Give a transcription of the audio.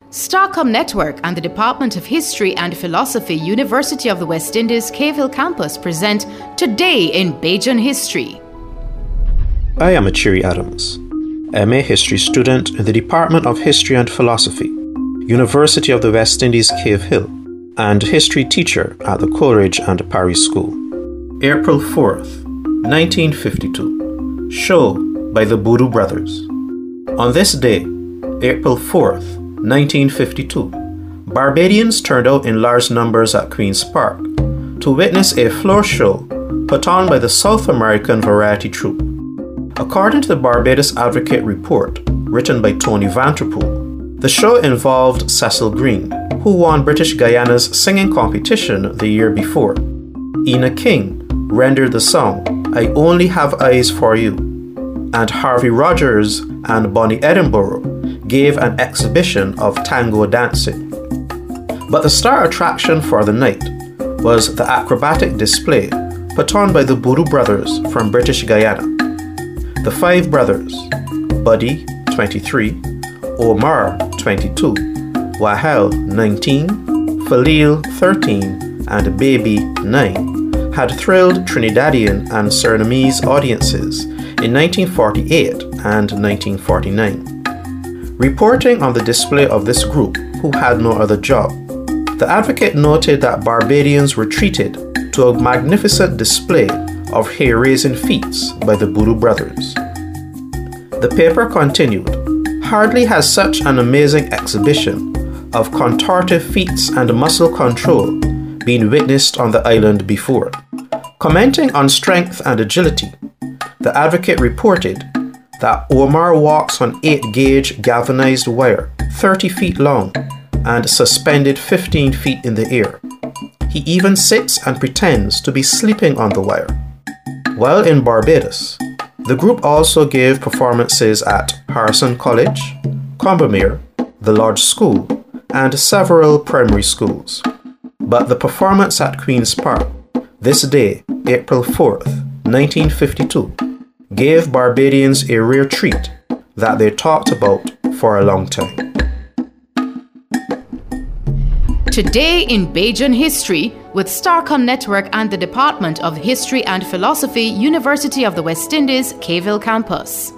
Starcom Network and the Department of History and Philosophy, University of the West Indies, Cave Hill Campus present Today in Bajan History. I am Achiri Adams, MA History student in the Department of History and Philosophy, University of the West Indies, Cave Hill, and history teacher at the Coleridge and Parry School. April 4th, 1952. Show by the Boodoo Brothers. On this day, April 4th, 1952, Barbadians turned out in large numbers at Queen's Park to witness a floor show put on by the South American Variety Troupe. According to the Barbados Advocate report, written by Tony Vanterpool, the show involved Cecil Green, who won British Guyana's singing competition the year before. Ina King rendered the song I Only Have Eyes for You, and Harvey Rogers and Bonnie Edinburgh gave an exhibition of tango dancing. But the star attraction for the night was the acrobatic display put on by the Boodoo Brothers from British Guyana. The five brothers, Buddy, 23, Omar, 22, Wahel, 19, Falil, 13, and Baby, 9, had thrilled Trinidadian and Surinamese audiences in 1948 and 1949. Reporting on the display of this group, who had no other job, the Advocate noted that Barbadians were treated to a magnificent display of hair-raising feats by the Boodoo Brothers. The paper continued, hardly has such an amazing exhibition of contortive feats and muscle control been witnessed on the island before. Commenting on strength and agility, the Advocate reported that Omar walks on 8-gauge galvanized wire 30 feet long and suspended 15 feet in the air. He even sits and pretends to be sleeping on the wire. While in Barbados, the group also gave performances at Harrison College, Combermere, the Lodge School, and several primary schools. But the performance at Queen's Park, this day, April 4th, 1952, gave Barbadians a rare treat that they talked about for a long time. Today in Bajan History with Starcom Network and the Department of History and Philosophy, University of the West Indies, Cave Hill Campus.